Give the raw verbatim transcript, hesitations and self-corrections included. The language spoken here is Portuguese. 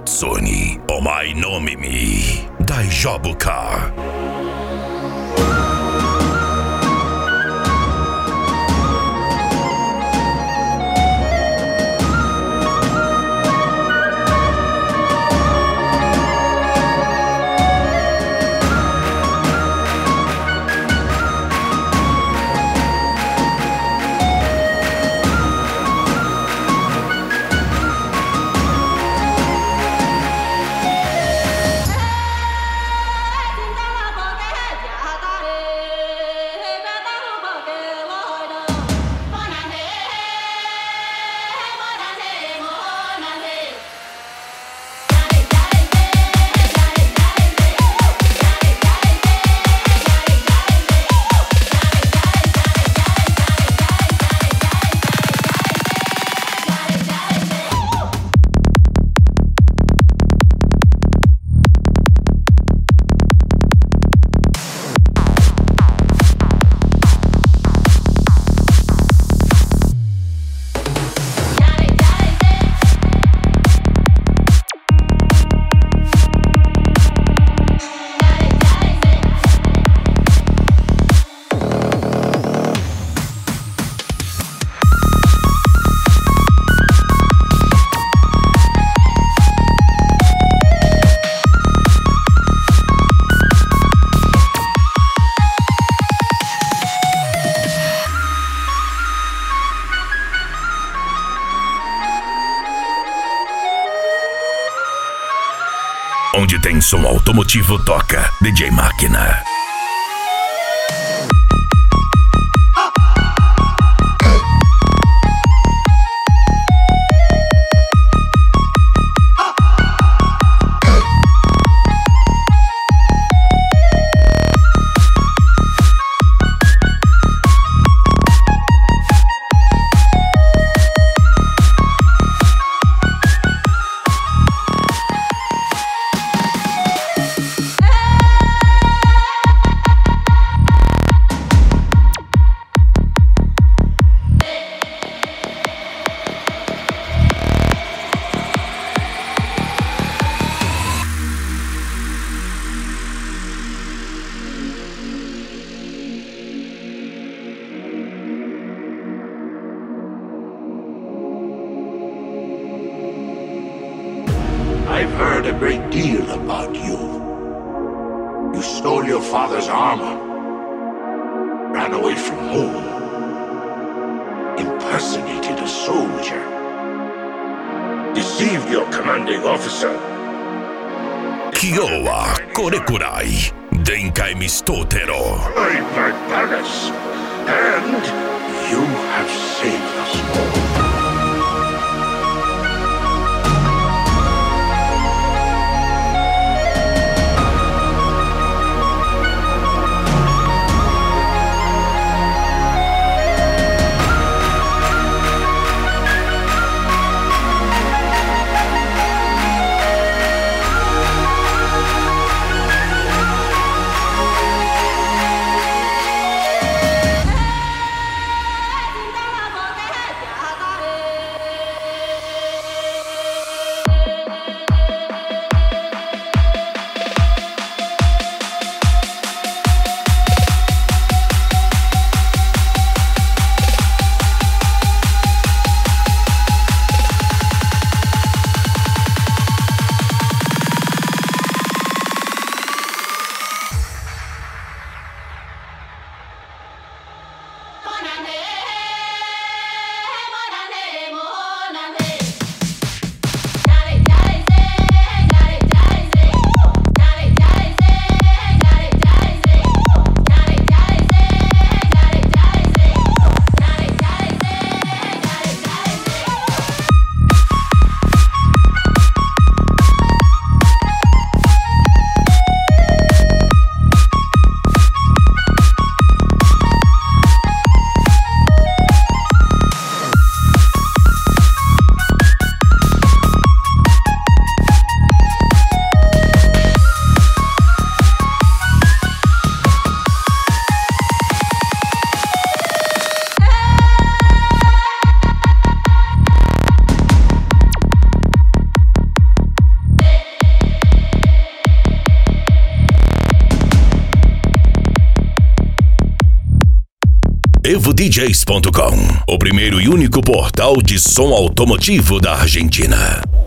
Hatsuni, omae no mimi, daijoubu ka? Onde tem som automotivo, toca D J Máquina. I've heard a great deal about you. You stole your father's armor, ran away from home, impersonated a soldier, deceived your commanding officer. Kiowa Korekurai, Denkai Mistotero. Buried my palace, and you have saved us all. evo d js ponto com, o primeiro e único portal de som automotivo da Argentina.